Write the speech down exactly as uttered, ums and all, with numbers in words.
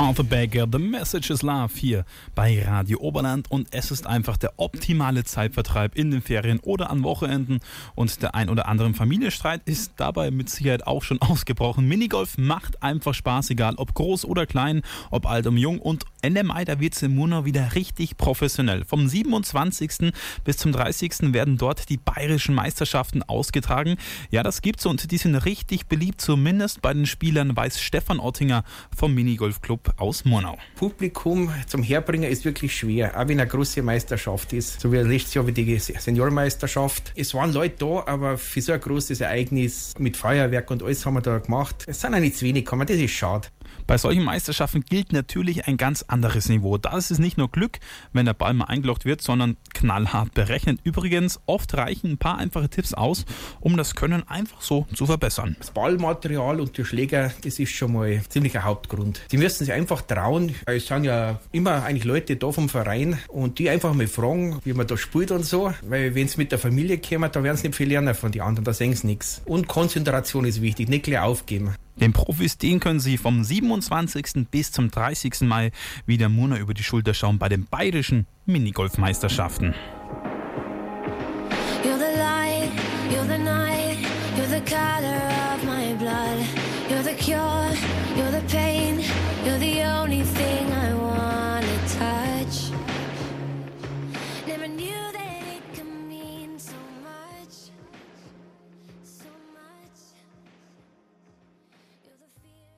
Arthur Baker, The Message is Love hier bei Radio Oberland und es ist einfach der optimale Zeitvertreib in den Ferien oder an Wochenenden und der ein oder andere Familienstreit ist dabei mit Sicherheit auch schon ausgebrochen. Minigolf macht einfach Spaß, egal ob groß oder klein, ob alt und jung und Ende Mai, da wird es in Murnau wieder richtig professionell. Vom siebenundzwanzigsten bis zum dreißigsten werden dort die bayerischen Meisterschaften ausgetragen. Ja, das gibt's und die sind richtig beliebt, zumindest bei den Spielern, weiß Stefan Ottinger vom Minigolfclub aus Murnau. Publikum zum Herbringen ist wirklich schwer, auch wenn eine große Meisterschaft ist. So wie letztes Jahr wie die Seniorenmeisterschaft. Es waren Leute da, aber für so ein großes Ereignis mit Feuerwerk und alles haben wir da gemacht. Es sind auch nicht zu wenig gekommen, das ist schade. Bei solchen Meisterschaften gilt natürlich ein ganz anderes Niveau. Da ist es nicht nur Glück, wenn der Ball mal eingeloggt wird, sondern knallhart berechnet. Übrigens, oft reichen ein paar einfache Tipps aus, um das Können einfach so zu verbessern. Das Ballmaterial und die Schläger, das ist schon mal ziemlich ein Hauptgrund. Sie müssen sich einfach trauen. Es sind ja immer eigentlich Leute da vom Verein und die einfach mal fragen, wie man da spielt und so. Weil wenn sie mit der Familie kommen, da werden sie nicht viel lernen von den anderen, da sehen sie nichts. Und Konzentration ist wichtig, nicht gleich aufgeben. Den Profis, den können Sie vom siebenundzwanzigsten bis zum dreißigsten Mai wieder Murnau über die Schulter schauen bei den bayerischen Minigolfmeisterschaften. You're the light, you're the night, you're the color of my blood. You're the cure, you're the pain.